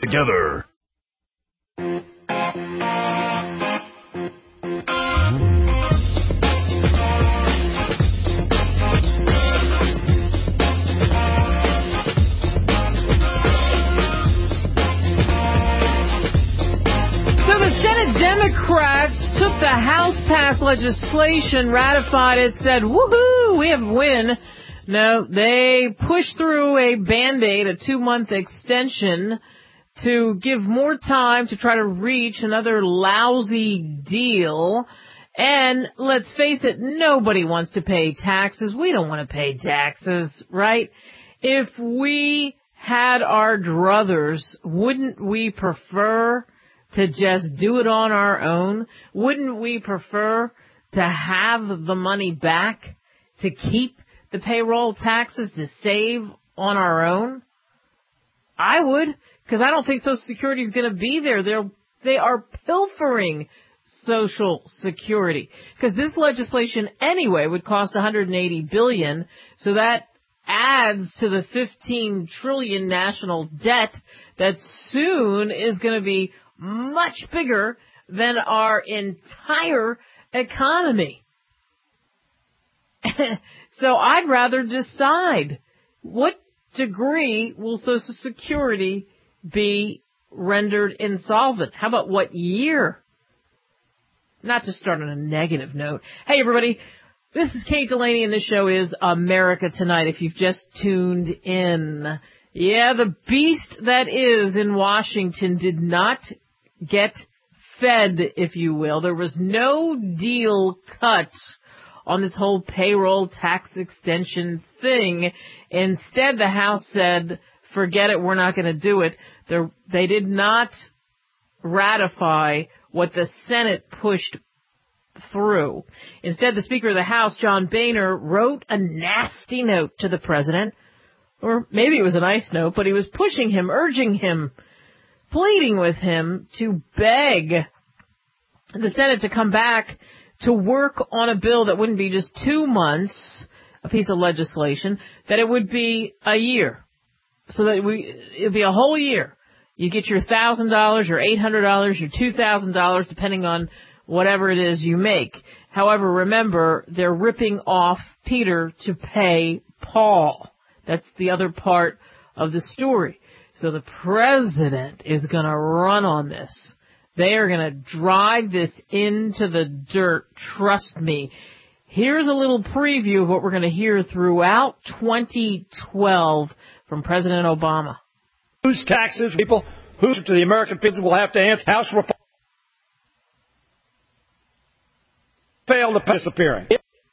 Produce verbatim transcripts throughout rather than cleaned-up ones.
together. Democrats took the House-passed legislation, ratified it, said, woohoo, we have a win. No, they pushed through a Band-Aid, a two-month extension, to give more time to try to reach another lousy deal. And let's face it, nobody wants to pay taxes. We don't want to pay taxes, right? If we had our druthers, wouldn't we prefer to just do it on our own? Wouldn't we prefer to have the money back, to keep the payroll taxes, to save on our own? I would, because I don't think Social Security is going to be there. They're, they are pilfering Social Security, because this legislation anyway would cost one hundred eighty billion dollars, so that adds to the fifteen trillion dollars national debt that soon is going to be much bigger than our entire economy. So I'd rather decide what degree will Social Security be rendered insolvent. How about what year? Not to start on a negative note. Hey, everybody. This is Kate Delaney, and this show is America Tonight, if you've just tuned in. Yeah, the beast that is in Washington did not get fed, if you will. There was no deal cut on this whole payroll tax extension thing. Instead, the House said, forget it, we're not going to do it. They're, they did not ratify what the Senate pushed through. Instead, the Speaker of the House, John Boehner, wrote a nasty note to the president. Or maybe it was a nice note, but he was pushing him, urging him, pleading with him to beg the Senate to come back to work on a bill that wouldn't be just two months, a piece of legislation, that it would be a year. So that we, it would be a whole year. You get your one thousand dollars, your eight hundred dollars, your two thousand dollars, depending on whatever it is you make. However, remember, they're ripping off Peter to pay Paul. That's the other part of the story. So the president is going to run on this. They are going to drive this into the dirt. Trust me. Here's a little preview of what we're going to hear throughout twenty twelve from President Obama. Whose taxes, people, whose to the American people will have to answer. House Republicans fail to disappearing.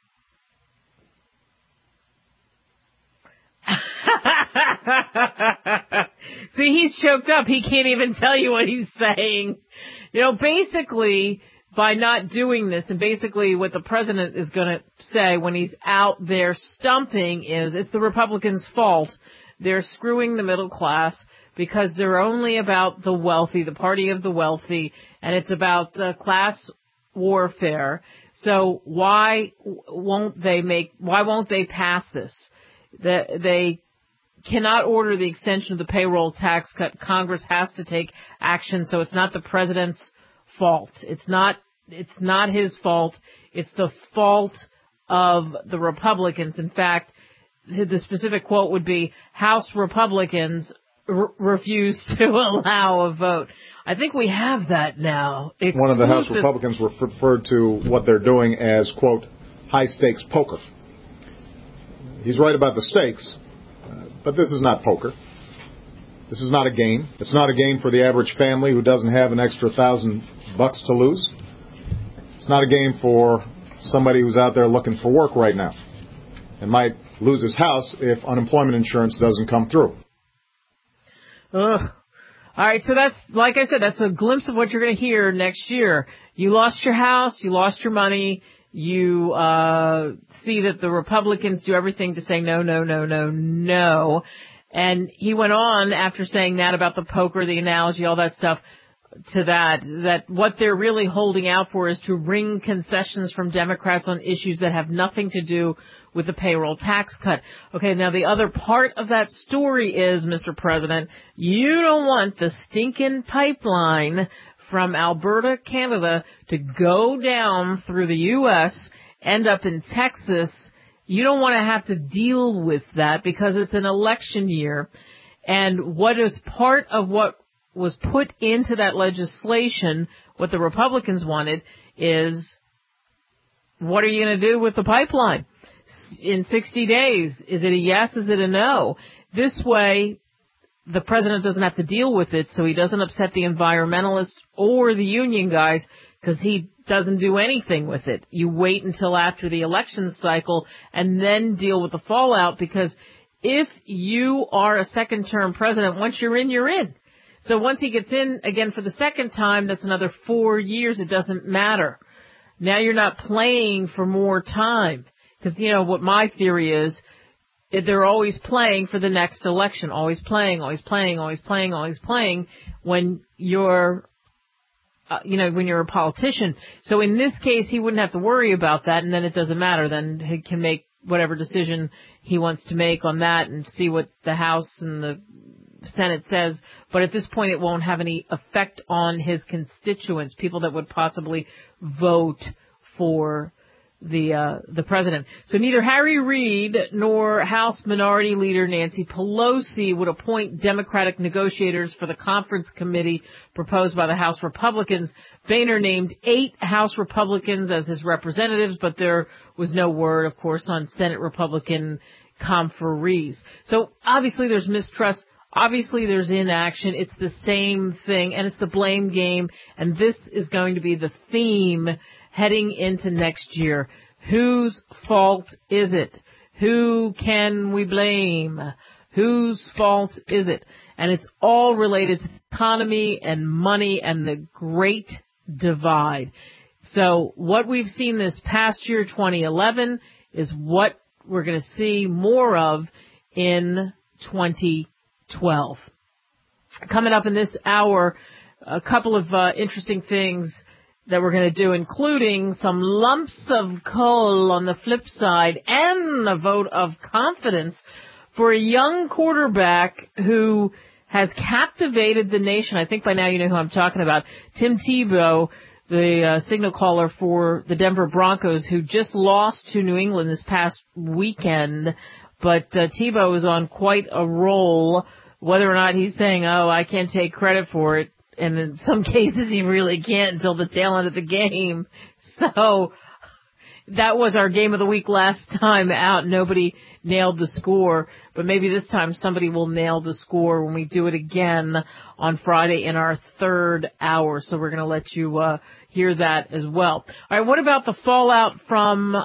See, he's choked up. He can't even tell you what he's saying. You know, basically, by not doing this, and basically what the president is going to say when he's out there stumping is it's the Republicans' fault. They're screwing the middle class because they're only about the wealthy, the party of the wealthy, and it's about uh, class warfare. So why won't they make, why won't they pass this? The, they cannot order the extension of the payroll tax cut. Congress has to take action, so it's not the president's fault. It's not, it's not his fault. It's the fault of the Republicans. In fact, the specific quote would be, House Republicans r- refuse to allow a vote. I think we have that now. Exclusive. One of the House Republicans referred to what they're doing as, quote, high-stakes poker. He's right about the stakes, uh, but this is not poker. This is not a game. It's not a game for the average family who doesn't have an extra thousand bucks to lose. It's not a game for somebody who's out there looking for work right now and might lose his house if unemployment insurance doesn't come through. Ugh. All right, so that's, like I said, that's a glimpse of what you're going to hear next year. You lost your house, you lost your money, you uh see that the Republicans do everything to say no, no, no, no, no. And he went on after saying that about the poker, the analogy, all that stuff. to that, that what they're really holding out for is to wring concessions from Democrats on issues that have nothing to do with the payroll tax cut. Okay, now the other part of that story is, Mister President, you don't want the stinking pipeline from Alberta, Canada, to go down through the U S, end up in Texas. You don't want to have to deal with that because it's an election year. And what is part of what was put into that legislation, what the Republicans wanted, is what are you going to do with the pipeline in sixty days? Is it a yes? Is it a no? This way, the president doesn't have to deal with it, so he doesn't upset the environmentalists or the union guys because he doesn't do anything with it. You wait until after the election cycle and then deal with the fallout, because if you are a second-term president, once you're in, you're in. So once he gets in again for the second time, that's another four years. It doesn't matter. Now you're not playing for more time. Because, you know, what my theory is, they're always playing for the next election. Always playing, always playing, always playing, always playing when you're, uh, you know, when you're a politician. So in this case, he wouldn't have to worry about that, and then it doesn't matter. Then he can make whatever decision he wants to make on that and see what the House and the Senate says, but at this point it won't have any effect on his constituents, people that would possibly vote for the uh, the president. So neither Harry Reid nor House Minority Leader Nancy Pelosi would appoint Democratic negotiators for the conference committee proposed by the House Republicans. Boehner named eight House Republicans as his representatives, but there was no word, of course, on Senate Republican conferees. So obviously there's mistrust. Obviously, there's inaction. It's the same thing, and it's the blame game, and this is going to be the theme heading into next year. Whose fault is it? Who can we blame? Whose fault is it? And it's all related to the economy and money and the great divide. So what we've seen this past year, twenty eleven, is what we're going to see more of in twenty twelve. Coming up in this hour, a couple of uh, interesting things that we're going to do, including some lumps of coal on the flip side and a vote of confidence for a young quarterback who has captivated the nation. I think by now you know who I'm talking about. Tim Tebow, the uh, signal caller for the Denver Broncos, who just lost to New England this past weekend. But uh, Tebow is on quite a roll, whether or not he's saying, oh, I can't take credit for it. And in some cases he really can't until the tail end of the game. So that was our game of the week last time out. Nobody nailed the score. But maybe this time somebody will nail the score when we do it again on Friday in our third hour. So we're going to let you uh, hear that as well. All right, what about the fallout from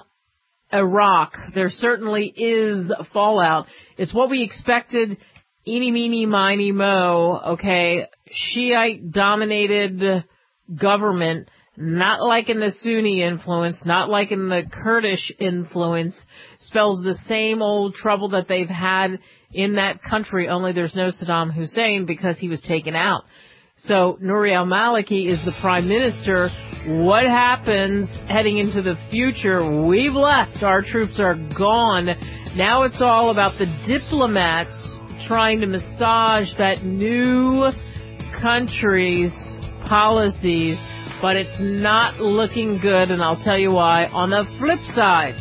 Iraq? There certainly is fallout. It's what we expected. Eeny, meeny, miny, mo, okay, Shiite-dominated government, not like in the Sunni influence, not like in the Kurdish influence, spells the same old trouble that they've had in that country, only there's no Saddam Hussein because he was taken out. So Nouri al-Maliki is the prime minister. What happens heading into the future? We've left. Our troops are gone. Now it's all about the diplomats trying to massage that new country's policies, but it's not looking good, and I'll tell you why on the flip side.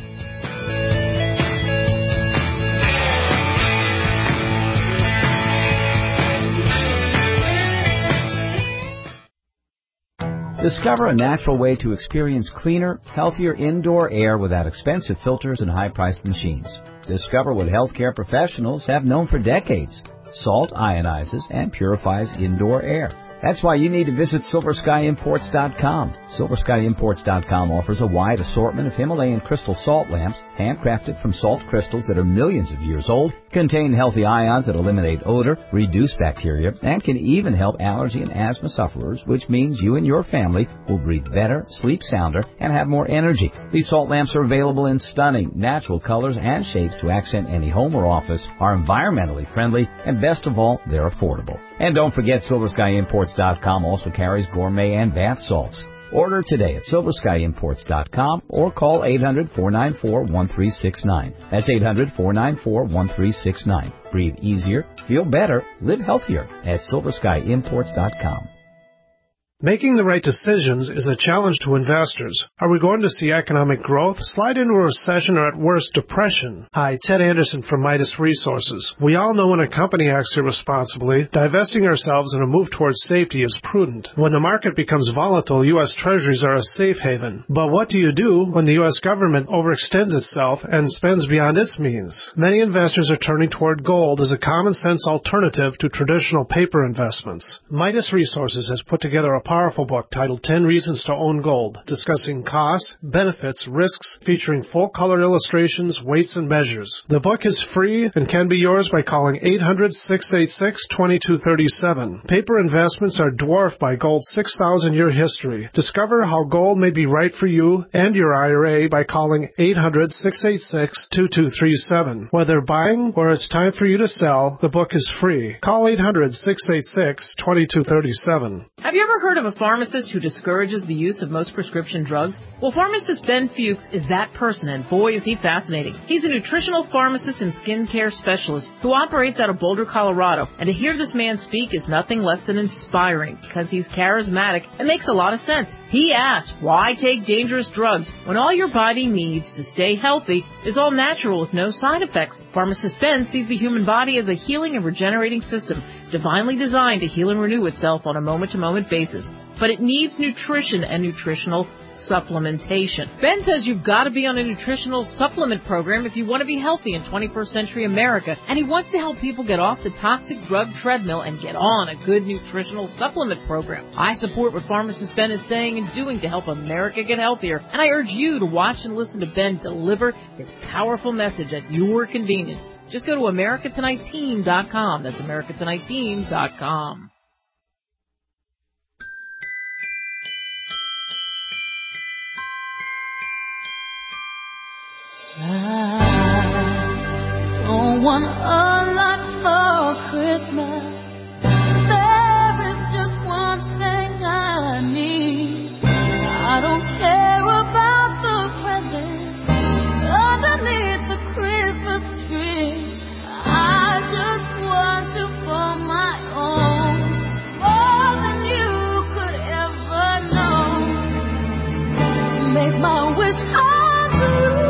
Discover a natural way to experience cleaner, healthier indoor air without expensive filters and high-priced machines. Discover what healthcare professionals have known for decades. Salt ionizes and purifies indoor air. That's why you need to visit Silver Sky Imports dot com. Silver Sky Imports dot com offers a wide assortment of Himalayan crystal salt lamps, handcrafted from salt crystals that are millions of years old, contain healthy ions that eliminate odor, reduce bacteria, and can even help allergy and asthma sufferers, which means you and your family will breathe better, sleep sounder, and have more energy. These salt lamps are available in stunning, natural colors and shapes to accent any home or office, are environmentally friendly, and best of all, they're affordable. And don't forget Silver Sky Imports Imports dot com also carries gourmet and bath salts. Order today at Silver Sky Imports dot com or call eight hundred, four nine four, one three six nine. That's eight hundred, four nine four, one three six nine. Breathe easier, feel better, live healthier at Silver Sky Imports dot com. Making the right decisions is a challenge to investors. Are we going to see economic growth, slide into a recession, or at worst, depression? Hi, Ted Anderson from Midas Resources. We all know when a company acts irresponsibly, divesting ourselves in a move towards safety is prudent. When the market becomes volatile, U S Treasuries are a safe haven. But what do you do when the U S government overextends itself and spends beyond its means? Many investors are turning toward gold as a common-sense alternative to traditional paper investments. Midas Resources has put together a powerful book titled ten Reasons to Own Gold, discussing costs, benefits, risks, featuring full-color illustrations, weights, and measures. The book is free and can be yours by calling eight hundred, six eight six, two two three seven. Paper investments are dwarfed by gold's six thousand year history. Discover how gold may be right for you and your I R A by calling eight hundred, six eight six, two two three seven. Whether buying or it's time for you to sell, the book is free. Call eight hundred, six eight six, two two three seven. Have you ever heard of a pharmacist who discourages the use of most prescription drugs? Well, pharmacist Ben Fuchs is that person, and boy is he fascinating. He's a nutritional pharmacist and skincare specialist who operates out of Boulder, Colorado, and to hear this man speak is nothing less than inspiring because he's charismatic and makes a lot of sense. He asks, why take dangerous drugs when all your body needs to stay healthy is all natural with no side effects? Pharmacist Ben sees the human body as a healing and regenerating system, divinely designed to heal and renew itself on a moment-to-moment basis. But it needs nutrition and nutritional supplementation. Ben says you've got to be on a nutritional supplement program if you want to be healthy in twenty-first century America, and he wants to help people get off the toxic drug treadmill and get on a good nutritional supplement program. I support what pharmacist Ben is saying and doing to help America get healthier, and I urge you to watch and listen to Ben deliver his powerful message at your convenience. Just go to America Tonight Team dot com. That's America Tonight Team dot com. I don't want a lot for Christmas. There is just one thing I need. I don't care about the presents underneath the Christmas tree. I just want you for my own, more than you could ever know. Make my wish come true.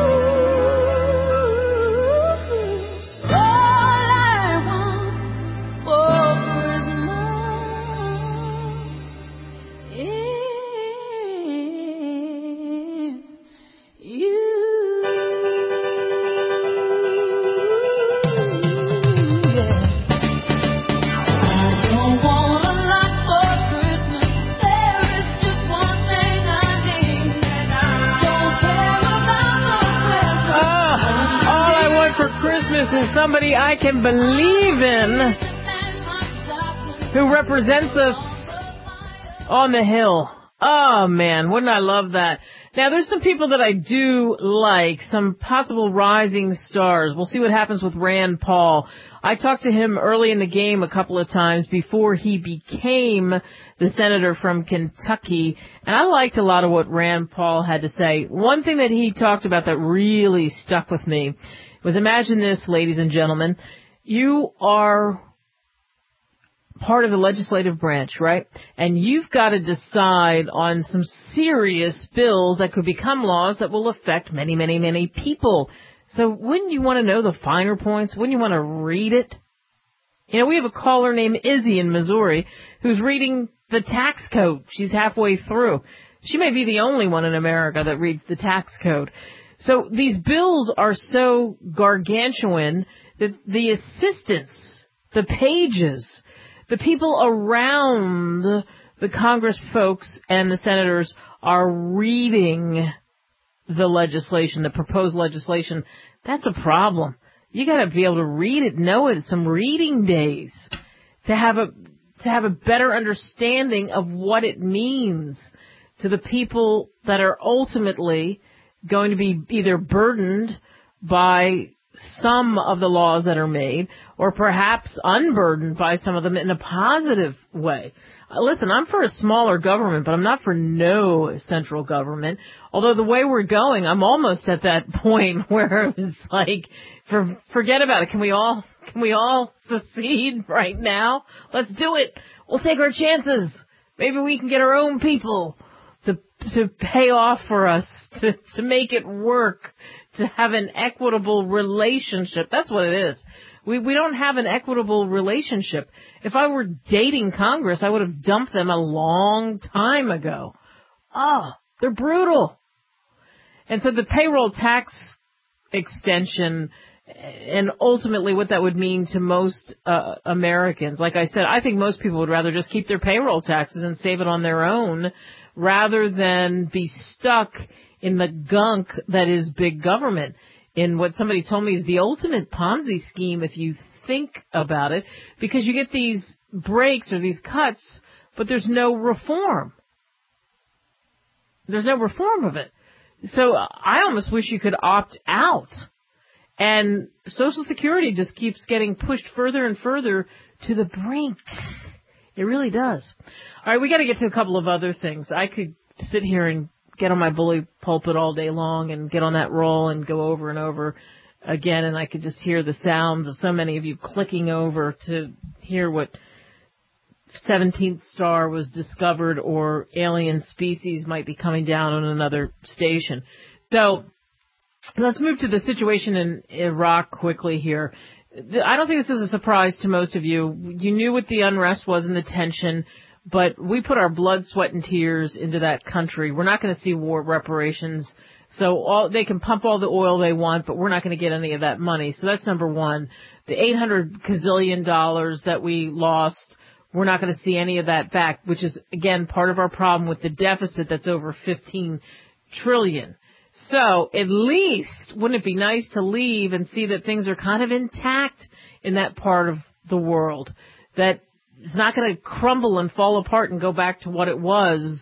Is somebody I can believe in who represents us on the Hill. Oh, man, wouldn't I love that? Now, there's some people that I do like, some possible rising stars. We'll see what happens with Rand Paul. I talked to him early in the game a couple of times before he became the senator from Kentucky, and I liked a lot of what Rand Paul had to say. One thing that he talked about that really stuck with me was, imagine this, ladies and gentlemen. You are part of the legislative branch, right? And you've got to decide on some serious bills that could become laws that will affect many, many, many people. So wouldn't you want to know the finer points? Wouldn't you want to read it? You know, we have a caller named Izzy in Missouri who's reading the tax code. She's halfway through. She may be the only one in America that reads the tax code. So these bills are so gargantuan that the assistants, the pages, the people around the Congress folks and the senators are reading the legislation, the proposed legislation. That's a problem. You got to be able to read it, know it. It's some reading days to have a to have a better understanding of what it means to the people that are ultimately going to be either burdened by some of the laws that are made, or perhaps unburdened by some of them in a positive way. Uh, listen, I'm for a smaller government, but I'm not for no central government. Although the way we're going, I'm almost at that point where it's like, for, forget about it. Can we all, can we all secede right now? Let's do it. We'll take our chances. Maybe we can get our own people to to pay off for us, to, to make it work, to have an equitable relationship. That's what it is. We we don't have an equitable relationship. If I were dating Congress, I would have dumped them a long time ago. Oh, they're brutal. And so the payroll tax extension, and ultimately what that would mean to most uh, Americans, like I said, I think most people would rather just keep their payroll taxes and save it on their own rather than be stuck in the gunk that is big government, in what somebody told me is the ultimate Ponzi scheme if you think about it, because you get these breaks or these cuts, but there's no reform. There's no reform of it. So I almost wish you could opt out. And Social Security just keeps getting pushed further and further to the brink. It really does. All right, we got to get to a couple of other things. I could sit here and get on my bully pulpit all day long and get on that roll and go over and over again, and I could just hear the sounds of so many of you clicking over to hear what seventeenth star was discovered or alien species might be coming down on another station. So let's move to the situation in Iraq quickly here. I don't think this is a surprise to most of you. You knew what the unrest was and the tension, but we put our blood, sweat, and tears into that country. We're not going to see war reparations. So all, they can pump all the oil they want, but we're not going to get any of that money. So that's number one. The eight hundred gazillion dollars that we lost, we're not going to see any of that back, which is, again, part of our problem with the deficit that's over fifteen trillion. So at least wouldn't it be nice to leave and see that things are kind of intact in that part of the world, that it's not going to crumble and fall apart and go back to what it was,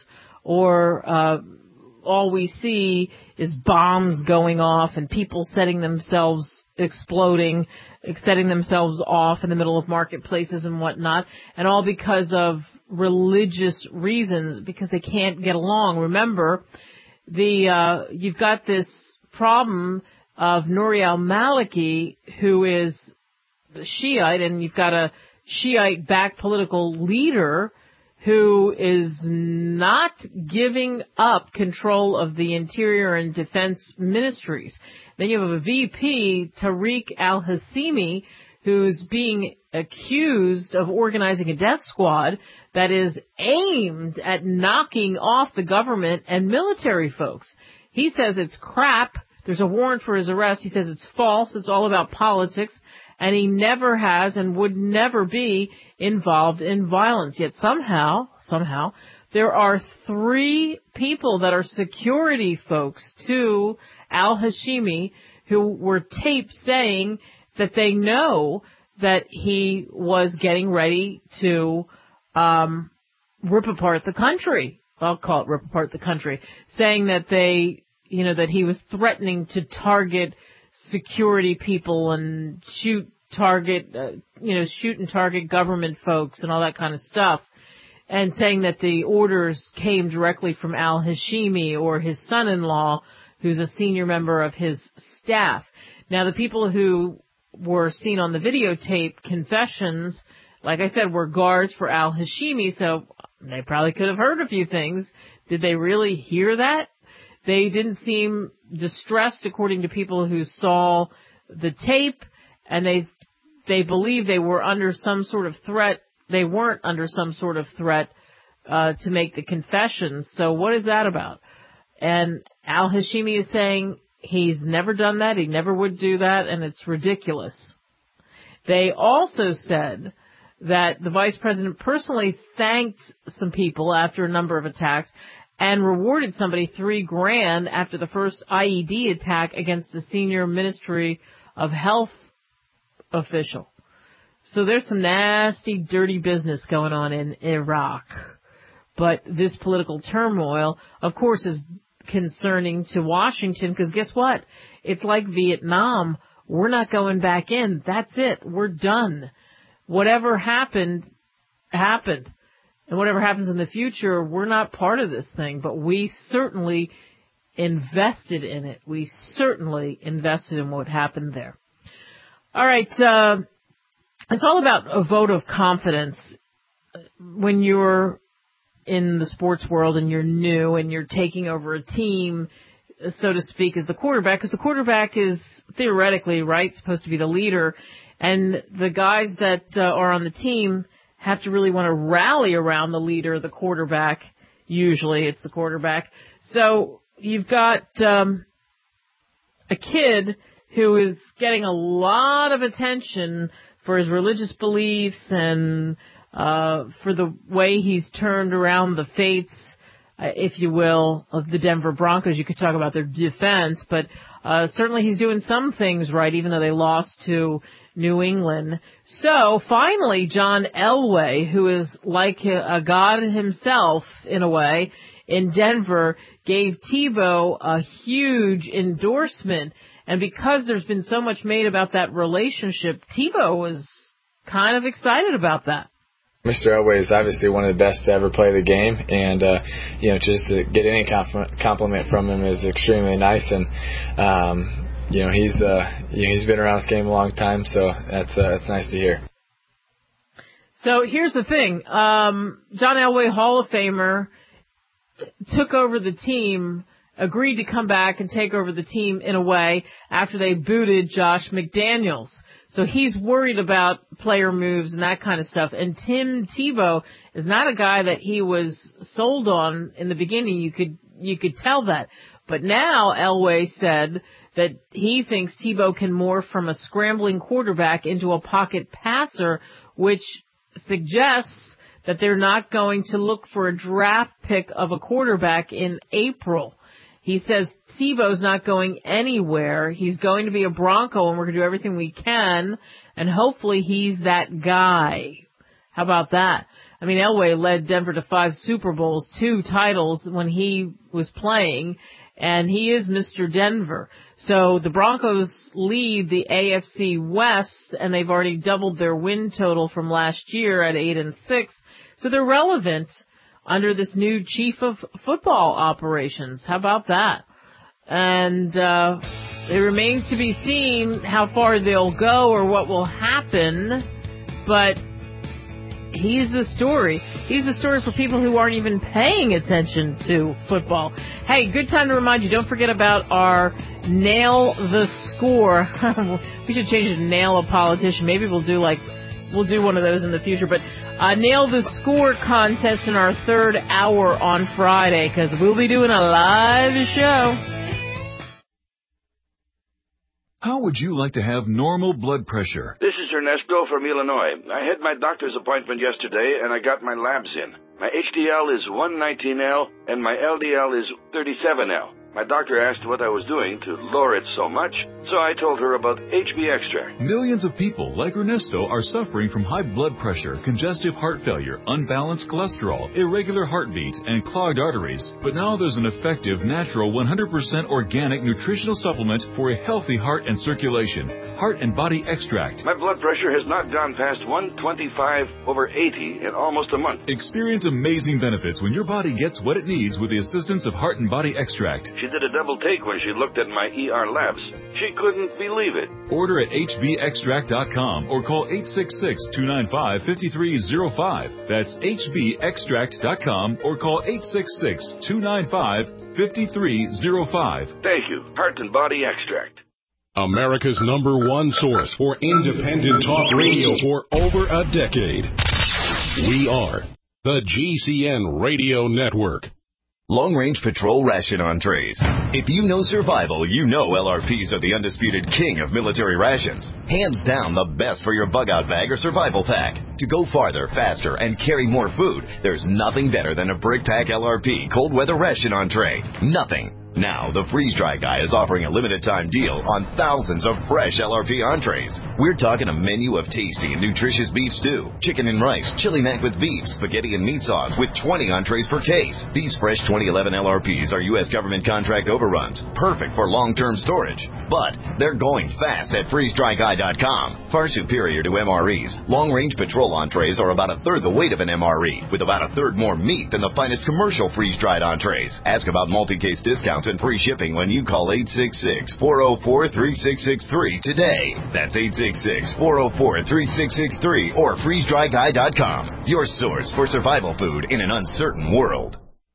or uh all we see is bombs going off and people setting themselves, exploding, setting themselves off in the middle of marketplaces and whatnot, and all because of religious reasons, because they can't get along. Remember, the uh you've got this problem of Nouri al-Maliki, who is Shiite, and you've got a Shiite-backed political leader who is not giving up control of the Interior and Defense Ministries. Then you have a V P, Tariq al-Hassimi, who's being accused of organizing a death squad that is aimed at knocking off the government and military folks. He says it's crap. There's a warrant for his arrest. He says it's false. It's all about politics. And he never has and would never be involved in violence. Yet somehow, somehow, there are three people that are security folks to al-Hashimi who were taped saying that they know that he was getting ready to um rip apart the country. I'll call it rip apart the country. Saying that they, you know, that he was threatening to target security people and shoot target, uh, you know, shoot and target government folks and all that kind of stuff, and saying that the orders came directly from al-Hashimi or his son-in-law, who's a senior member of his staff. Now, the people who were seen on the videotape confessions, like I said, were guards for al-Hashimi, so they probably could have heard a few things. Did they really hear that? They didn't seem distressed, according to people who saw the tape, and they they believe they were under some sort of threat. They weren't under some sort of threat uh, to make the confessions. So what is that about? And al-Hashimi is saying he's never done that, he never would do that, and it's ridiculous. They also said that the vice president personally thanked some people after a number of attacks and rewarded somebody three grand after the first I E D attack against the senior Ministry of Health official. So there's some nasty, dirty business going on in Iraq. But this political turmoil, of course, is concerning to Washington, because guess what? It's like Vietnam, we're not going back in. That's it. We're done. Whatever happened, happened. And whatever happens in the future, we're not part of this thing, but we certainly invested in it. We certainly invested in what happened there. All right. Uh, it's all about a vote of confidence when you're in the sports world and you're new and you're taking over a team, so to speak, as the quarterback, because the quarterback is theoretically, right, supposed to be the leader, and the guys that uh, are on the team have to really want to rally around the leader, the quarterback. Usually it's the quarterback. So you've got um, a kid who is getting a lot of attention for his religious beliefs and uh, for the way he's turned around the fates, uh, if you will, of the Denver Broncos. You could talk about their defense, but uh, certainly he's doing some things right, even though they lost to New England. So finally, John Elway, who is like a god himself in a way, in Denver, gave Tebow a huge endorsement. And because there's been so much made about that relationship, Tebow was kind of excited about that. Mister Elway is obviously one of the best to ever play the game, and uh, you know, just to get any compliment from him is extremely nice. And um, you know, he's uh, you know, he's been around this game a long time, so that's uh, that's nice to hear. So here's the thing: um, John Elway, Hall of Famer, took over the team, agreed to come back and take over the team in a way after they booted Josh McDaniels. So he's worried about player moves and that kind of stuff. And Tim Tebow is not a guy that he was sold on in the beginning. You could you could tell that. But now Elway said that he thinks Tebow can morph from a scrambling quarterback into a pocket passer, which suggests that they're not going to look for a draft pick of a quarterback in April. He says Tebow's not going anywhere. He's going to be a Bronco, and we're going to do everything we can, and hopefully he's that guy. How about that? I mean, Elway led Denver to five Super Bowls, two titles when he was playing, and he is Mister Denver. So the Broncos lead the A F C West, and they've already doubled their win total from last year at eight and six. So they're relevant under this new chief of football operations. How about that? And uh, it remains to be seen how far they'll go or what will happen, but he's the story. He's the story for people who aren't even paying attention to football. Hey, good time to remind you, don't forget about our Nail the Score. We should change it to Nail a Politician. Maybe we'll do like, we'll do one of those in the future, but Uh, Nail the Score contest in our third hour on Friday, because we'll be doing a live show. How would you like to have normal blood pressure? This is Ernesto from Illinois. I had my doctor's appointment yesterday, and I got my labs in. My H D L is one nineteen L, and my L D L is thirty-seven L. My doctor asked what I was doing to lower it so much, so I told her about H B Extract. Millions of people like Ernesto are suffering from high blood pressure, congestive heart failure, unbalanced cholesterol, irregular heartbeat, and clogged arteries. But now there's an effective, natural, one hundred percent organic nutritional supplement for a healthy heart and circulation. Heart and Body Extract. My blood pressure has not gone past one twenty-five over eighty in almost a month. Experience amazing benefits when your body gets what it needs with the assistance of Heart and Body Extract. She did a double take when she looked at my E R labs. She couldn't believe it. Order at H B extract dot com or call eight six six, two nine five, five three zero five. That's H B extract dot com or call eight six six, two nine five, five three zero five. Thank you. Heart and Body Extract. America's number one source for independent talk radio for over a decade. We are the G C N Radio Network. Long-range patrol ration entrees. If you know survival, you know L R Ps are the undisputed king of military rations. Hands down the best for your bug-out bag or survival pack. To go farther, faster, and carry more food, there's nothing better than a Brick Pack L R P cold weather ration entree. Nothing. Now, the Freeze-Dry Guy is offering a limited-time deal on thousands of fresh L R P entrees. We're talking a menu of tasty and nutritious beef stew, chicken and rice, chili mac with beef, spaghetti and meat sauce with twenty entrees per case. These fresh twenty eleven L R Ps are U S government contract overruns, perfect for long-term storage. But they're going fast at freeze dry guy dot com. Far superior to M R Es, long-range patrol entrees are about a third the weight of an M R E, with about a third more meat than the finest commercial freeze-dried entrees. Ask about multi-case discounts and free shipping when you call eight six six, four oh four, three six six three today. That's eight six six, four oh four, three six six three or freeze dry guy dot com. Your source for survival food in an uncertain world.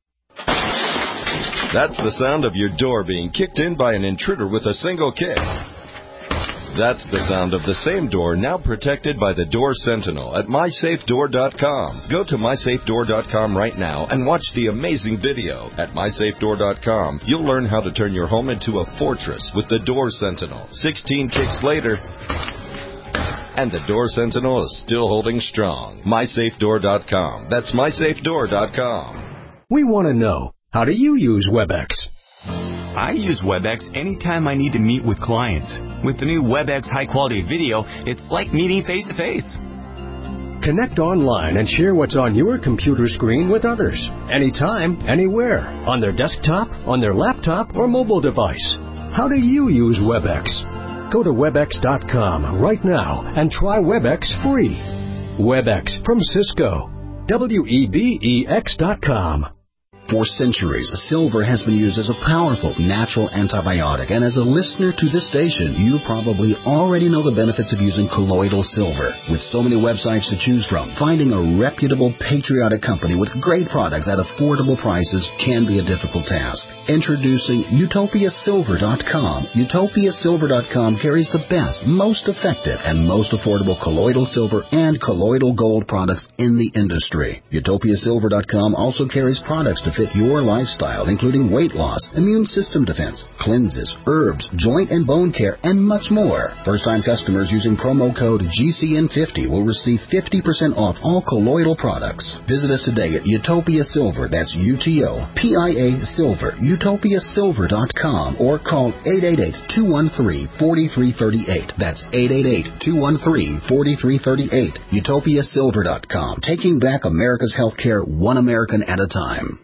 That's the sound of your door being kicked in by an intruder with a single kick. That's the sound of the same door now protected by the Door Sentinel at my safe door dot com. Go to my safe door dot com right now and watch the amazing video. At my safe door dot com, you'll learn how to turn your home into a fortress with the Door Sentinel. sixteen kicks later, and the Door Sentinel is still holding strong. my safe door dot com. That's my safe door dot com. We want to know, how do you use WebEx? I use WebEx anytime I need to meet with clients. With the new WebEx high-quality video, it's like meeting face-to-face. Connect online and share what's on your computer screen with others. Anytime, anywhere. On their desktop, on their laptop, or mobile device. How do you use WebEx? Go to webex dot com right now and try WebEx free. WebEx from Cisco. W E B E X dot com. For centuries, silver has been used as a powerful natural antibiotic, and as a listener to this station, you probably already know the benefits of using colloidal silver. With so many websites to choose from, finding a reputable, patriotic company with great products at affordable prices can be a difficult task. Introducing Utopia Silver dot com. Utopia Silver dot com carries the best, most effective, and most affordable colloidal silver and colloidal gold products in the industry. Utopia Silver dot com also carries products to fit your lifestyle, including weight loss, immune system defense, cleanses, herbs, joint and bone care, and much more. First-time customers using promo code G C N fifty will receive fifty percent off all colloidal products. Visit us today at Utopia Silver, that's U T O P I A Silver, Utopia Silver dot com, or call eight eight eight, two one three, four three three eight. That's eight eight eight, two one three, four three three eight. Utopia Silver dot com, taking back America's healthcare one American at a time.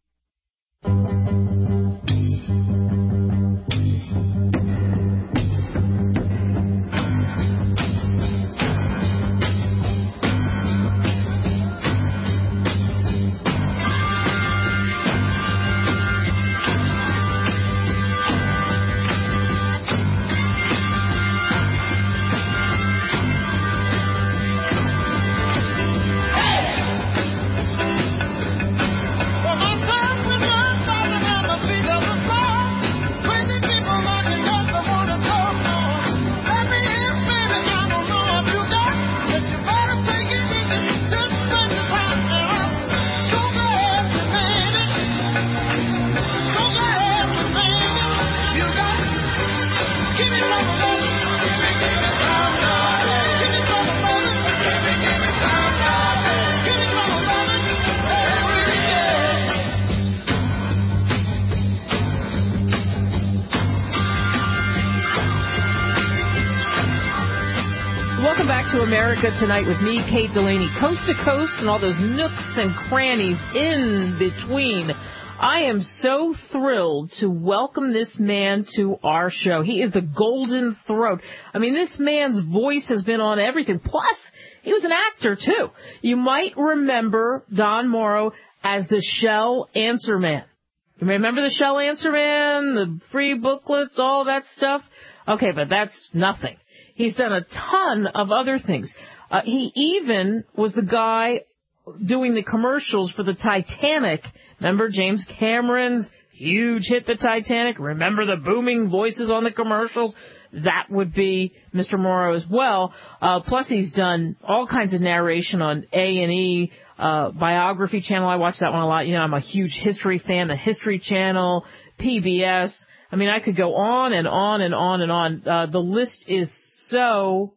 America Tonight with me, Kate Delaney, coast to coast and all those nooks and crannies in between. I am so thrilled to welcome this man to our show. He is the Golden Throat. I mean, this man's voice has been on everything. Plus, he was an actor, too. You might remember Don Morrow as the Shell Answer Man. You remember the Shell Answer Man, the free booklets, all that stuff? Okay, but that's nothing. He's done a ton of other things. Uh, he even was the guy doing the commercials for the Titanic. Remember James Cameron's huge hit, The Titanic? Remember the booming voices on the commercials? That would be Mister Morrow as well. Uh, plus he's done all kinds of narration on A and E, uh, Biography Channel. I watch that one a lot. You know, I'm a huge history fan. The History Channel, P B S. I mean, I could go on and on and on and on. Uh, the list is so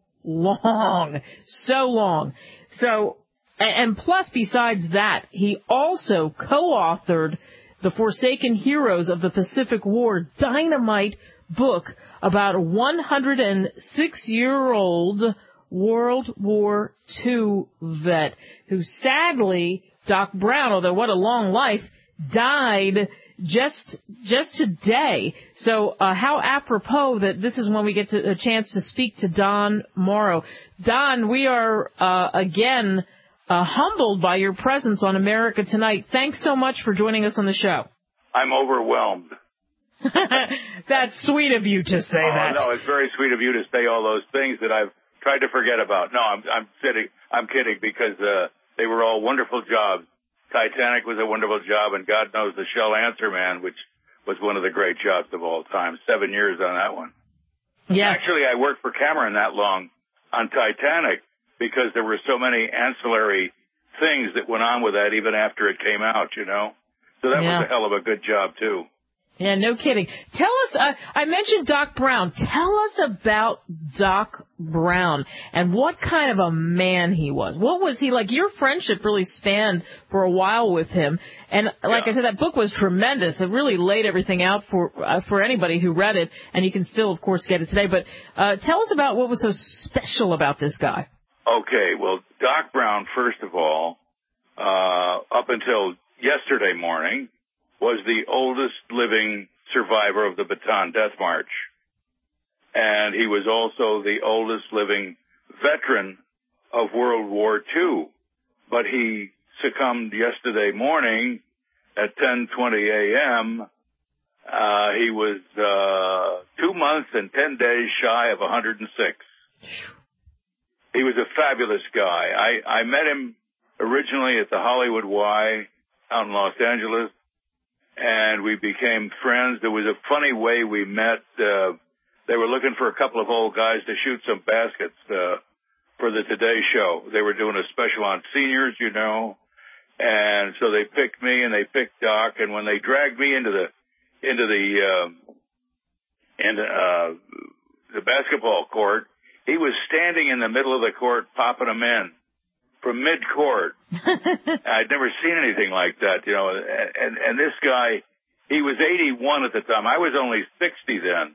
long, so long. So, and plus, besides that, he also co-authored The Forsaken Heroes of the Pacific War, dynamite book about a one hundred six year old World War Two vet who sadly, Doc Brown, although what a long life, died just just today. So uh, how apropos that this is when we get to, a chance to speak to Don Morrow. Don, we are uh, again uh, humbled by your presence on America Tonight. Thanks so much for joining us on the show. I'm overwhelmed. That's sweet of you to say oh, that. No, it's very sweet of you to say all those things that I've tried to forget about. No, I'm I'm kidding. I'm kidding because uh, they were all wonderful jobs. Titanic was a wonderful job, and God knows the Shell Answer Man, which was one of the great jobs of all time. Seven years on that one. Yeah. Actually, I worked for Cameron that long on Titanic because there were so many ancillary things that went on with that even after it came out, you know. So that yeah. was a hell of a good job, too. Yeah, no kidding. Tell us, uh, I mentioned Doc Brown. Tell us about Doc Brown and what kind of a man he was. What was he like? Your friendship really spanned for a while with him. And like yeah. I said, that book was tremendous. It really laid everything out for uh, for anybody who read it. And you can still, of course, get it today. But uh, tell us about what was so special about this guy. Okay, well, Doc Brown, first of all, uh, up until yesterday morning, was the oldest living survivor of the Bataan Death March. And he was also the oldest living veteran of World War Two. But he succumbed yesterday morning at ten twenty a.m. Uh, he was uh, two months and ten days shy of one hundred six. He was a fabulous guy. I, I met him originally at the Hollywood Y out in Los Angeles, and we became friends. There was a funny way we met. Uh, they were looking for a couple of old guys to shoot some baskets uh, for the Today Show. They were doing a special on seniors, you know, and so they picked me and they picked Doc. And when they dragged me into the into the uh, into uh, the basketball court, he was standing in the middle of the court, popping them in from mid-court. I'd never seen anything like that, you know. And and this guy, he was eighty-one at the time. I was only sixty then.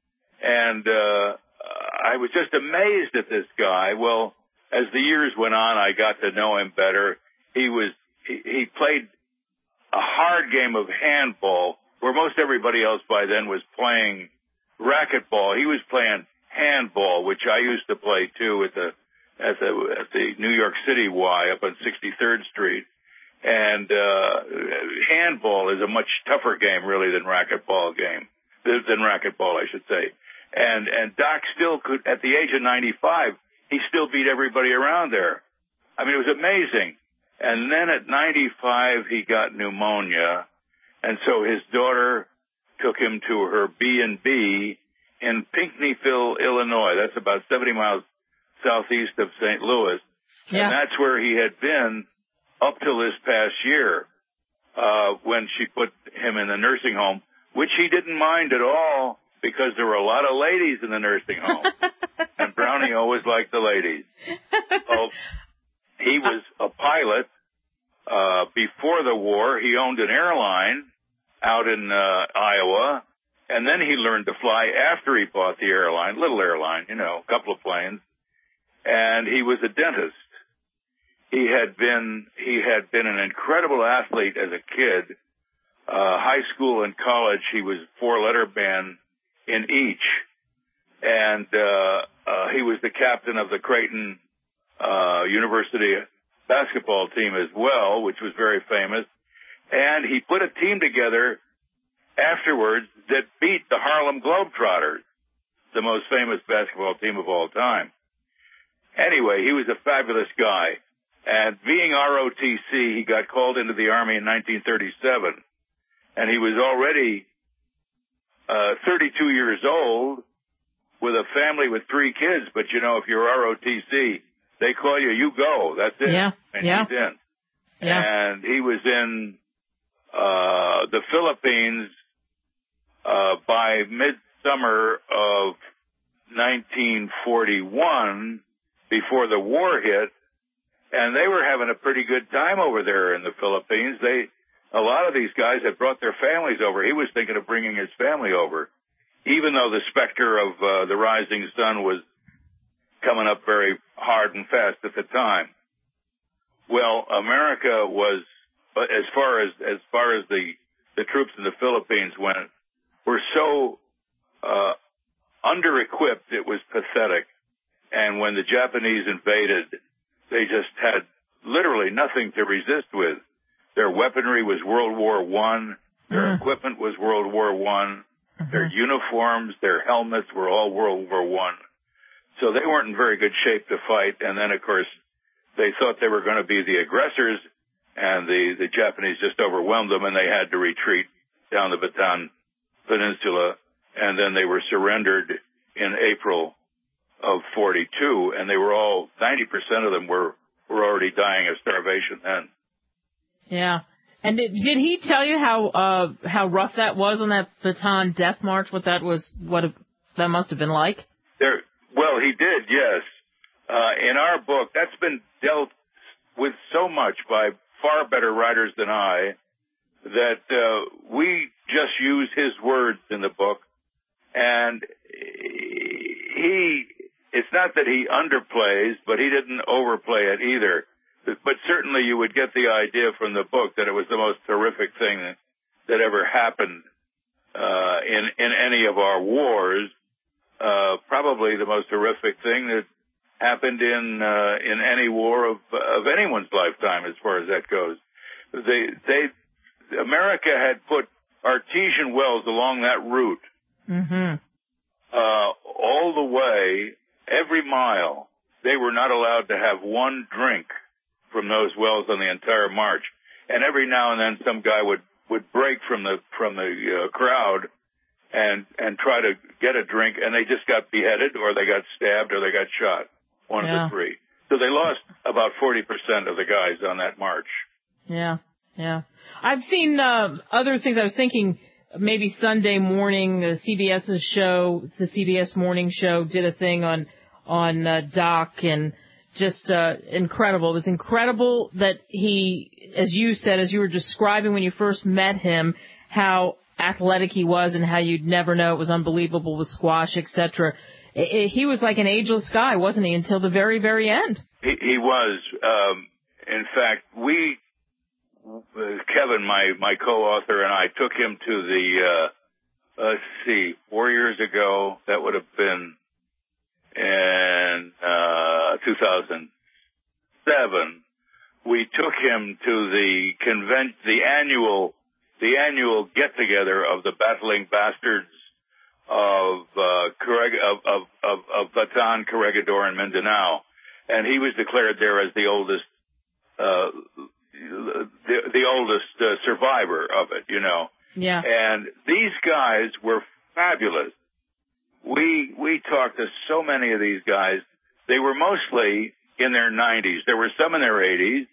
And uh I was just amazed at this guy. Well, as the years went on, I got to know him better. He was he, he played a hard game of handball, where most everybody else by then was playing racquetball. He was playing handball, which I used to play too at the at the at the New York City Y up on sixty-third Street. And uh handball is a much tougher game, really, than racquetball game than racquetball, I should say. And and Doc still could, at the age of ninety-five, he still beat everybody around there. I mean, it was amazing. And then at ninety-five, he got pneumonia, and so his daughter took him to her B and B in Pinckneyville, Illinois. That's about seventy miles southeast of Saint Louis. Yeah. And that's where he had been up till this past year, uh, when she put him in the nursing home, which he didn't mind at all, because there were a lot of ladies in the nursing home. And Brownie always liked the ladies. So he was a pilot. Uh, before the war, he owned an airline out in uh, Iowa, and then he learned to fly after he bought the airline, little airline, you know, a couple of planes. And he was a dentist. He had been he had been an incredible athlete as a kid. Uh, high school and college, he was four-letter band in each. And uh, uh, he was the captain of the Creighton uh, University basketball team as well, which was very famous. And he put a team together afterwards that beat the Harlem Globetrotters, the most famous basketball team of all time. Anyway, he was a fabulous guy. And being R O T C, he got called into the Army in nineteen thirty-seven. And he was already uh, thirty-two years old with a family with three kids. But, you know, if you're R O T C, they call you, you go. That's it. Yeah. And yeah. he's in. Yeah. And he was in uh, the Philippines uh, by midsummer of nineteen forty-one, before the war hit. And they were having a pretty good time over there in the Philippines. They a lot of these guys had brought their families over. He was thinking of bringing his family over, even though the specter of uh, the rising sun was coming up very hard and fast at the time. Well, America was, as far as as far as the the troops in the Philippines went, were so uh, under-equipped, it was pathetic. And when the Japanese invaded, they just had literally nothing to resist with. Their weaponry was World War One. Their mm. equipment was World War One. Mm-hmm. Their uniforms, their helmets were all World War One. So they weren't in very good shape to fight. And then, of course, they thought they were going to be the aggressors, and the, the Japanese just overwhelmed them, and they had to retreat down the Bataan Peninsula. And then they were surrendered in April of forty-two, and they were all, ninety percent of them were, were already dying of starvation then. Yeah. And did, did he tell you how uh, how rough that was on that Bataan Death March? What that was? What a, that must have been like? There. Well, he did. Yes. Uh, in our book, that's been dealt with so much by far better writers than I that uh, we just use his words in the book, and he. It's not that he underplays, but he didn't overplay it either. But certainly you would get the idea from the book that it was the most horrific thing that, that ever happened uh, in, in any of our wars. Uh, probably the most horrific thing that happened in uh, in any war of of anyone's lifetime, as far as that goes. They they America had put artesian wells along that route, mm-hmm. uh, all the way, every mile. They were not allowed to have one drink from those wells on the entire march. And every now and then some guy would, would break from the, from the uh, crowd and, and try to get a drink, and they just got beheaded, or they got stabbed, or they got shot. One yeah. of the three. So they lost about forty percent of the guys on that march. Yeah, yeah. I've seen, uh, other things. I was thinking maybe Sunday morning, uh, CBS's show, the C B S Morning Show did a thing on, on, uh, Doc, and just uh, incredible. It was incredible that he, as you said, as you were describing when you first met him, how athletic he was and how you'd never know. It was unbelievable with squash, et cetera. He was like an ageless guy, wasn't he, until the very, very end? He, he was. Um, in fact, we, uh, Kevin, my, my co-author, and I took him to the, uh, let's see, four years ago, that would have been in uh, two thousand seven, we took him to the convent, the annual, the annual get-together of the Battling Bastards of uh, of of of, of Bataan, Corregidor, and Mindanao, and he was declared there as the oldest, uh, the, the oldest uh, survivor of it, you know. Yeah. And these guys were fabulous. We we talked to so many of these guys. They were mostly in their nineties. There were some in their eighties,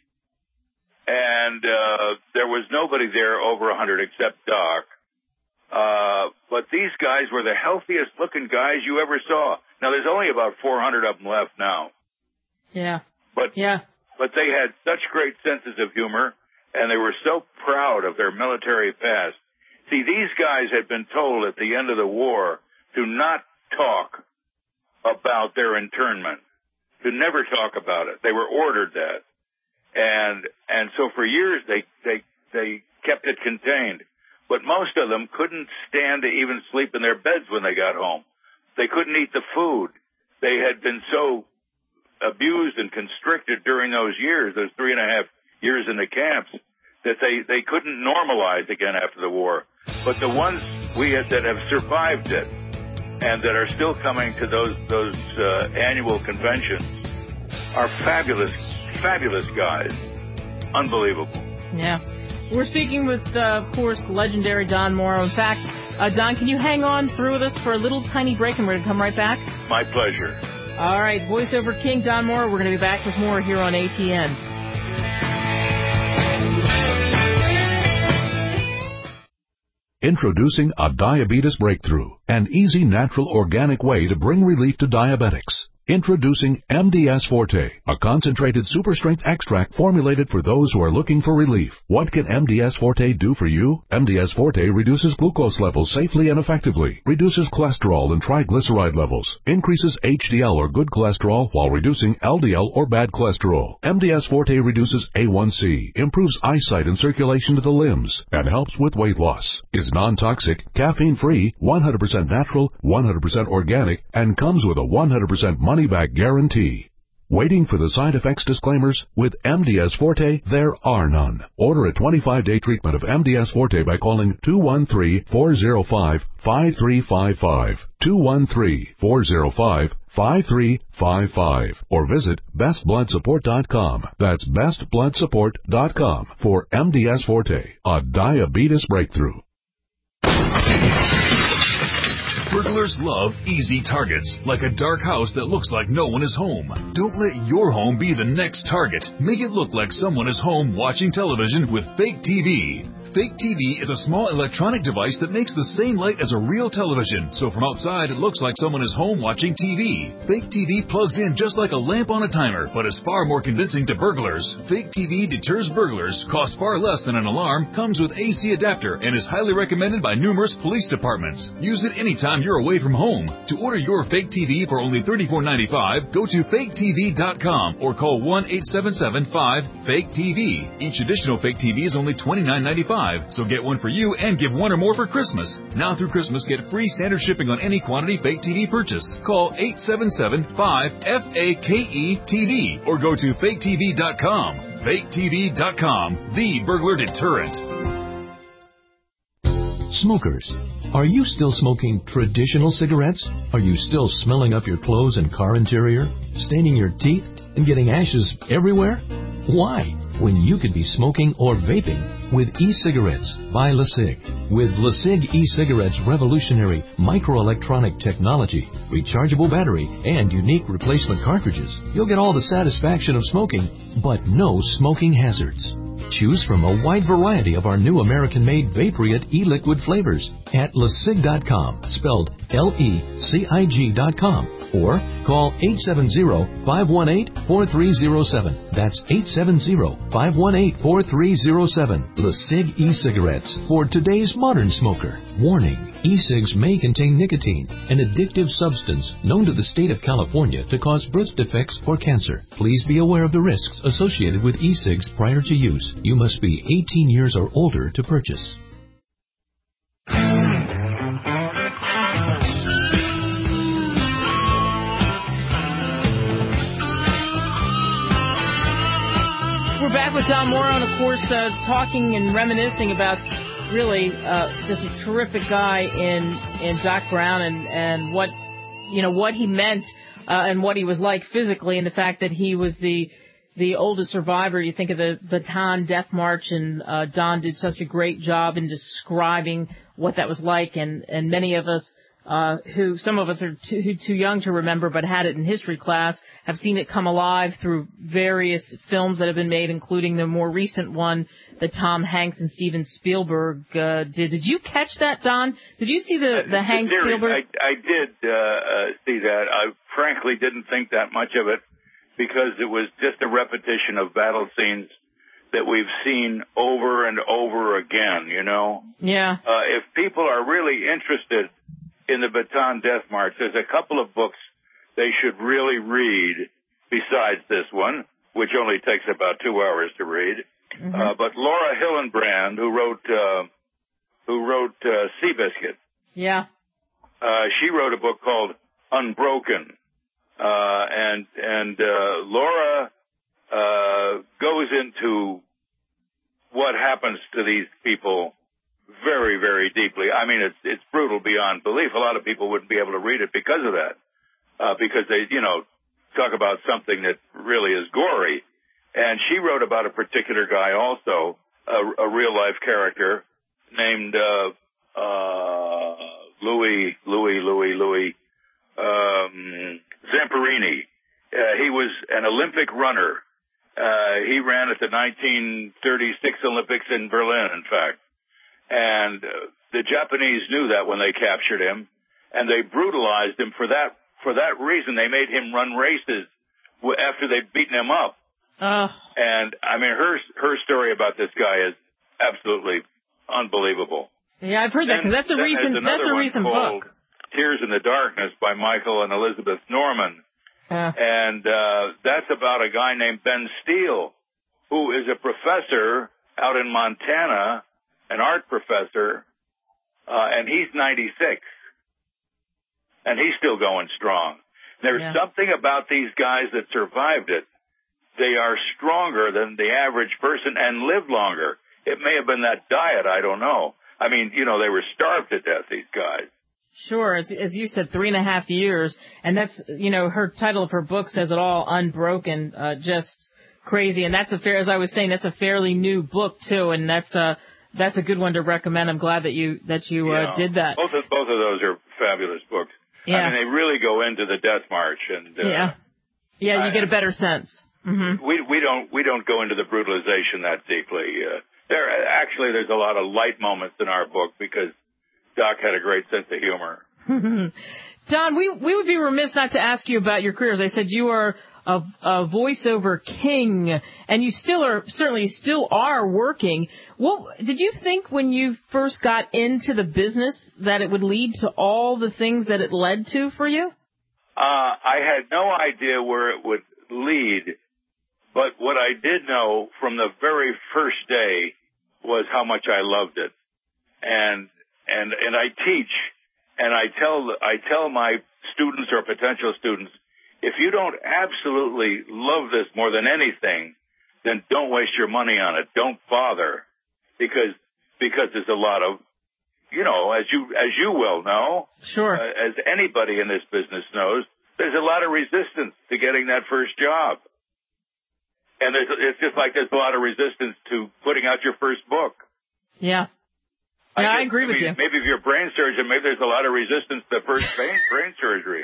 and uh, there was nobody there over one hundred except Doc. Uh, but these guys were the healthiest looking guys you ever saw. Now, there's only about four hundred of them left now. Yeah. But yeah. But they had such great senses of humor, and they were so proud of their military past. See, these guys had been told at the end of the war to not talk about their internment, to never talk about it. They were ordered that. And, and so for years they, they, they kept it contained. But most of them couldn't stand to even sleep in their beds when they got home. They couldn't eat the food. They had been so abused and constricted during those years, those three and a half years in the camps, that they, they couldn't normalize again after the war. But the ones we had that have survived it, and that are still coming to those those uh, annual conventions, are fabulous, fabulous guys. Unbelievable. Yeah. We're speaking with, uh, of course, legendary Don Morrow. In fact, uh, Don, can you hang on through with us for a little tiny break, and we're going to come right back? My pleasure. All right. Voiceover King Don Morrow. We're going to be back with more here on A T N. Introducing a diabetes breakthrough, an easy, natural, organic way to bring relief to diabetics. Introducing M D S Forte, a concentrated super strength extract formulated for those who are looking for relief. What can M D S Forte do for you? M D S Forte reduces glucose levels safely and effectively, reduces cholesterol and triglyceride levels, increases H D L or good cholesterol while reducing L D L or bad cholesterol. M D S Forte reduces A one C, improves eyesight and circulation to the limbs, and helps with weight loss. Is non-toxic, caffeine-free, one hundred percent natural, one hundred percent organic, and comes with a one hundred percent money-back guarantee. Waiting for the side effects disclaimers? With M D S Forte, there are none. Order a twenty-five day treatment of M D S Forte by calling two one three, four zero five, five three five five, two one three, four zero five, five three five five, or visit best blood support dot com. That's best blood support dot com for M D S Forte, a diabetes breakthrough. Burglars love easy targets, like a dark house that looks like no one is home. Don't let your home be the next target. Make it look like someone is home watching television with Fake T V. Fake T V is a small electronic device that makes the same light as a real television, so from outside it looks like someone is home watching T V. Fake T V plugs in just like a lamp on a timer, but is far more convincing to burglars. Fake T V deters burglars, costs far less than an alarm, comes with A C adapter, and is highly recommended by numerous police departments. Use it anytime you're away from home. To order your Fake T V for only thirty-four ninety-five, go to fake T V dot com or call one eight seven seven, five, fake T V. Each additional Fake T V is only twenty-nine ninety-five. So get one for you and give one or more for Christmas. Now through Christmas, get free standard shipping on any quantity Fake T V purchase. Call eight seven seven, five, F A K E T V or go to fake T V dot com. fake T V dot com, the burglar deterrent. Smokers, are you still smoking traditional cigarettes? Are you still smelling up your clothes and car interior, staining your teeth, and getting ashes everywhere? Why? When you could be smoking or vaping with e-cigarettes by LeSig. With LeSig e-cigarettes' revolutionary microelectronic technology, rechargeable battery, and unique replacement cartridges, you'll get all the satisfaction of smoking, but no smoking hazards. Choose from a wide variety of our new American-made Vaporite e-liquid flavors at LeSig dot com, spelled L E C I G dot com, or call eight seven zero, five one eight, four three zero seven. That's eight seven zero, five one eight, four three zero seven. LeSig e-cigarettes for today's modern smoker. Warning. E-cigs may contain nicotine, an addictive substance known to the state of California to cause birth defects or cancer. Please be aware of the risks associated with e-cigs prior to use. You must be eighteen years or older to purchase. We're back with Don Moron, of course, uh, talking and reminiscing about really uh, just a terrific guy in in Doc Brown and and what you know what he meant uh, and what he was like physically, and the fact that he was the the oldest survivor. You think of the Bataan Death March, and uh, Don did such a great job in describing what that was like, and and many of us uh, who some of us are too too young to remember, but had it in history class, have seen it come alive through various films that have been made, including the more recent one that Tom Hanks and Steven Spielberg uh, did. Did you catch that, Don? Did you see the, the uh, Hanks Spielberg? I, I did uh, uh, see that. I frankly didn't think that much of it because it was just a repetition of battle scenes that we've seen over and over again, you know? Yeah. Uh, if people are really interested in the Bataan Death March, there's a couple of books they should really read besides this one, which only takes about two hours to read. Mm-hmm. Uh, but Laura Hillenbrand, who wrote uh, who wrote uh, Seabiscuit, yeah, uh, she wrote a book called Unbroken, uh, and and uh, Laura uh, goes into what happens to these people very, very deeply. I mean, it's it's brutal beyond belief. A lot of people wouldn't be able to read it because of that, uh, because they, you know, talk about something that really is gory. And she wrote about a particular guy also, a, a real-life character named uh, uh, Louis, Louis, Louis, Louis um, Zamperini. Uh, he was an Olympic runner. Uh, he ran at the nineteen thirty-six Olympics in Berlin, in fact. And uh, the Japanese knew that when they captured him, and they brutalized him for that for that reason, they made him run races w- after they'd beaten him up. Uh. And, I mean, her her story about this guy is absolutely unbelievable. Yeah, I've heard that, because that's a Then recent, there's that's a another one recent called book. Tears in the Darkness by Michael and Elizabeth Norman. Yeah. And uh, that's about a guy named Ben Steele, who is a professor out in Montana, an art professor, uh, and he's ninety-six. And he's still going strong. There's Yeah. something about these guys that survived it. They are stronger than the average person and live longer. It may have been that diet, I don't know. I mean, you know, they were starved to death, these guys. Sure, as, as you said, three and a half years, and that's, you know, her title of her book says it all, Unbroken, uh, just crazy, and that's a fair, as I was saying, that's a fairly new book too, and that's a that's a good one to recommend. I'm glad that you that you uh, Yeah. did that. Both of both of those are fabulous books. Yeah. I mean, they really go into the Death March, and uh, Yeah, yeah, you I- get a better sense. Mm-hmm. we we don't we don't go into the brutalization that deeply. Uh, there actually there's a lot of light moments in our book because Doc had a great sense of humor. Don, we we would be remiss not to ask you about your career. As I said, you are a, a voiceover king, and you still are certainly still are working. What did you think when you first got into the business that it would lead to all the things that it led to for you? Uh, I had no idea where it would lead, but what I did know from the very first day was how much I loved it, and and and I teach. And I tell I tell my students or potential students, if you don't absolutely love this more than anything, then don't waste your money on it. Don't bother, because because there's a lot of, you know, as you as you well know, sure, uh, as anybody in this business knows, there's a lot of resistance to getting that first job, and there's, it's just like there's a lot of resistance to putting out your first book. Yeah. Yeah, I, I agree maybe, with you. Maybe if you're a brain surgeon, maybe there's a lot of resistance to first brain, brain surgery.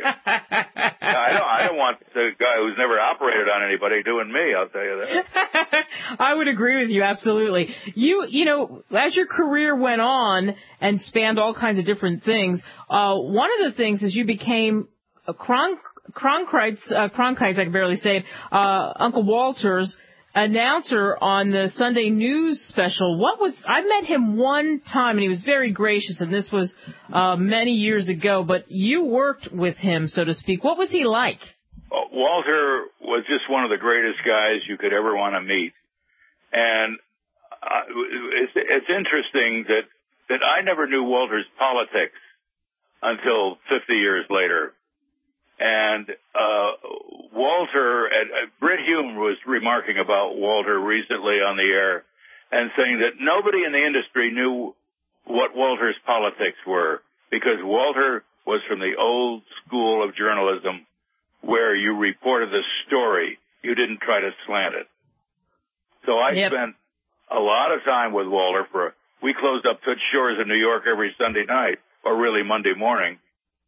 I don't. I don't want the guy who's never operated on anybody doing me. I'll tell you that. I would agree with you absolutely. You, you know, as your career went on and spanned all kinds of different things, uh, one of the things is you became a Cron Cronkite's, uh, Cronkite's, I can barely say it, uh, Uncle Walter's announcer on the Sunday News special. What was, I met him one time and he was very gracious, and this was uh, many years ago, but you worked with him, so to speak. What was he like? Uh, Walter was just one of the greatest guys you could ever want to meet. And uh, it's, it's interesting that, that I never knew Walter's politics until fifty years later. And uh Walter, and uh, Britt Hume was remarking about Walter recently on the air and saying that nobody in the industry knew what Walter's politics were, because Walter was from the old school of journalism where you reported the story. You didn't try to slant it. So I yep. spent a lot of time with Walter. For we closed up Toots Shores in New York every Sunday night, or really Monday morning.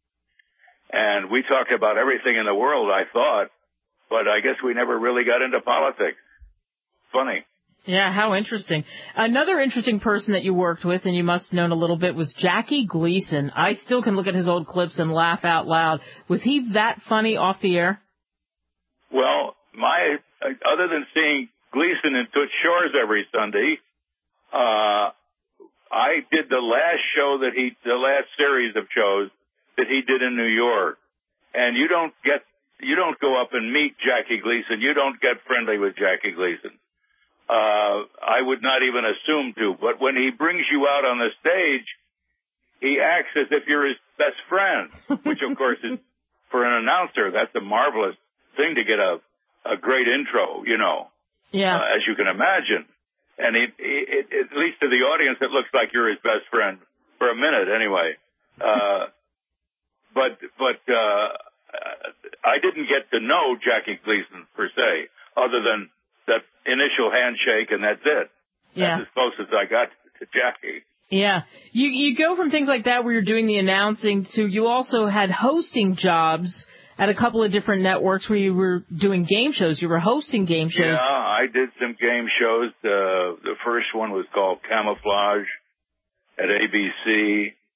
And we talked about everything in the world, I thought, but I guess we never really got into politics. Funny. Yeah, how interesting. Another interesting person that you worked with, and you must have known a little bit, was Jackie Gleason. I still can look at his old clips and laugh out loud. Was he that funny off the air? Well, my other than seeing Gleason in Toots Shores every Sunday, uh, I did the last show that he, the last series of shows that he did in New York. And you don't get, you don't go up and meet Jackie Gleason. You don't get friendly with Jackie Gleason. Uh, I would not even assume to. But when he brings you out on the stage, he acts as if you're his best friend, which of course is, for an announcer, that's a marvelous thing to get a, a great intro, you know. Yeah. Uh, as you can imagine. And it, it, it, at least to the audience, it looks like you're his best friend for a minute anyway. Uh, But but uh, I didn't get to know Jackie Gleason per se, other than that initial handshake, and that's it. Yeah. That's as close as I got to Jackie. Yeah. You you go from things like that where you're doing the announcing to you also had hosting jobs at a couple of different networks where you were doing game shows. You were hosting game shows. Yeah, I did some game shows. Uh, the first one was called Camouflage at A B C.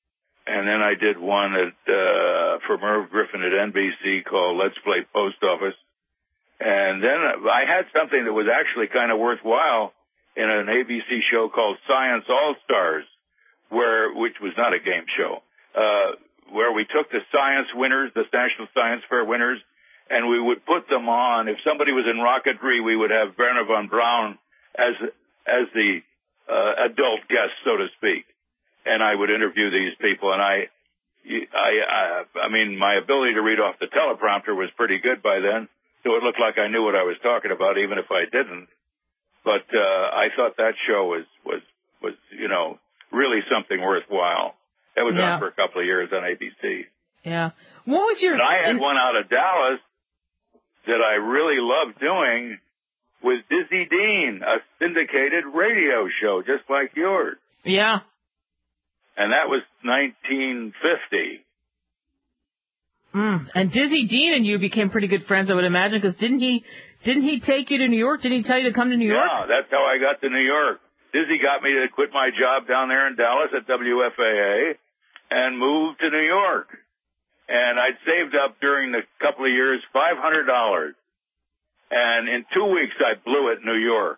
And then I did one at, uh, for Merv Griffin at N B C called Let's Play Post Office. And then I had something that was actually kind of worthwhile in an A B C show called Science All-Stars, where, which was not a game show, uh, where we took the science winners, the National Science Fair winners, and we would put them on. If somebody was in rocketry, we would have Werner von Braun as, as the, uh, adult guest, so to speak. And I would interview these people, and I, I, I, I mean, my ability to read off the teleprompter was pretty good by then, so it looked like I knew what I was talking about, even if I didn't. But uh, I thought that show was, was, was, you know, really something worthwhile. It was Yeah. on for a couple of years on A B C. Yeah. What was your? And I had in- one out of Dallas that I really loved doing with Dizzy Dean, a syndicated radio show just like yours. Yeah. And that was nineteen fifty. Mm. And Dizzy Dean and you became pretty good friends, I would imagine, because didn't he didn't he take you to New York? Didn't he tell you to come to New York? Yeah, that's how I got to New York. Dizzy got me to quit my job down there in Dallas at W F A A and moved to New York. And I'd saved up during the couple of years five hundred dollars. And in two weeks, I blew it in New York.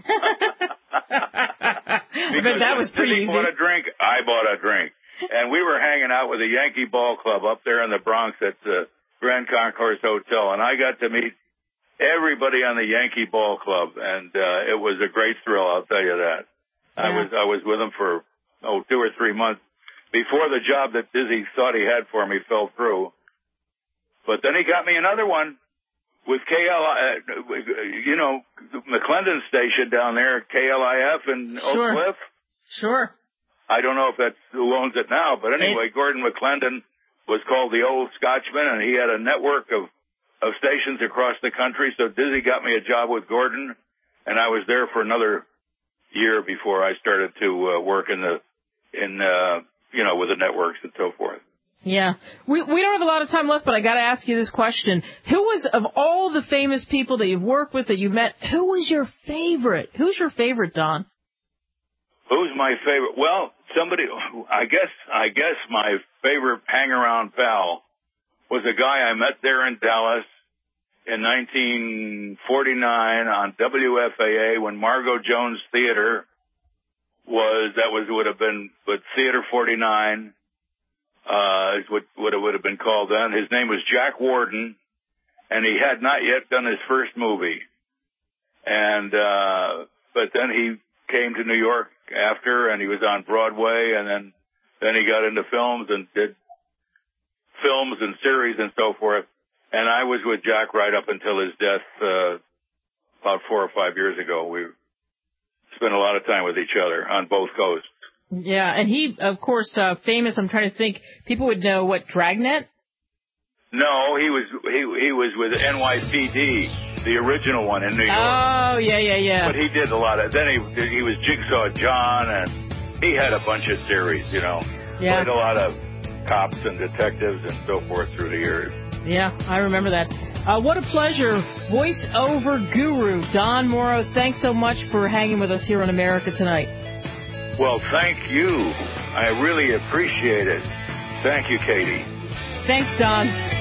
I bet that was pretty Dizzy easy. bought a drink, I bought a drink. And we were hanging out with the Yankee Ball Club up there in the Bronx at the Grand Concourse Hotel. And I got to meet everybody on the Yankee Ball Club. And uh, it was a great thrill, I'll tell you that. Yeah. I was I was with them for, oh, two or three months before the job that Dizzy thought he had for me fell through. But then he got me another one with K L I, uh, you know, McClendon station down there, K L I F in Oak Sure. Cliff. Sure. I don't know if that's who owns it now, but anyway, Gordon McClendon was called the Old Scotchman, and he had a network of, of stations across the country. So Dizzy got me a job with Gordon, and I was there for another year before I started to uh, work in the, in, uh, you know, with the networks and so forth. Yeah. We we don't have a lot of time left, but I got to ask you this question. Who was, of all the famous people that you've worked with, that you've met, who was your favorite? Who's your favorite, Don? Who's my favorite? Well, somebody, I guess, I guess my favorite hang-around pal was a guy I met there in Dallas in nineteen forty-nine on W F A A when Margot Jones Theater was, that was, would have been, but Theater forty-nine, uh, is what, what it would have been called then. His name was Jack Warden, and he had not yet done his first movie. And, uh, but then he came to New York after, and he was on Broadway, and then, then he got into films and did films and series and so forth. And I was with Jack right up until his death, uh, about four or five years ago. We spent a lot of time with each other on both coasts. Yeah, and he, of course, uh, famous, I'm trying to think, people would know, what, Dragnet? No, he was, he, he was with N Y P D, the original one in New York. Oh, yeah, yeah, yeah. But he did a lot of, then he, he was Jigsaw John, and he had a bunch of series, you know. Yeah. Played a lot of cops and detectives and so forth through the years. Yeah, I remember that. Uh, what a pleasure. Voice-over guru, Don Morrow, thanks so much for hanging with us here on America Tonight. Well, thank you. I really appreciate it. Thank you, Katie. Thanks, Don.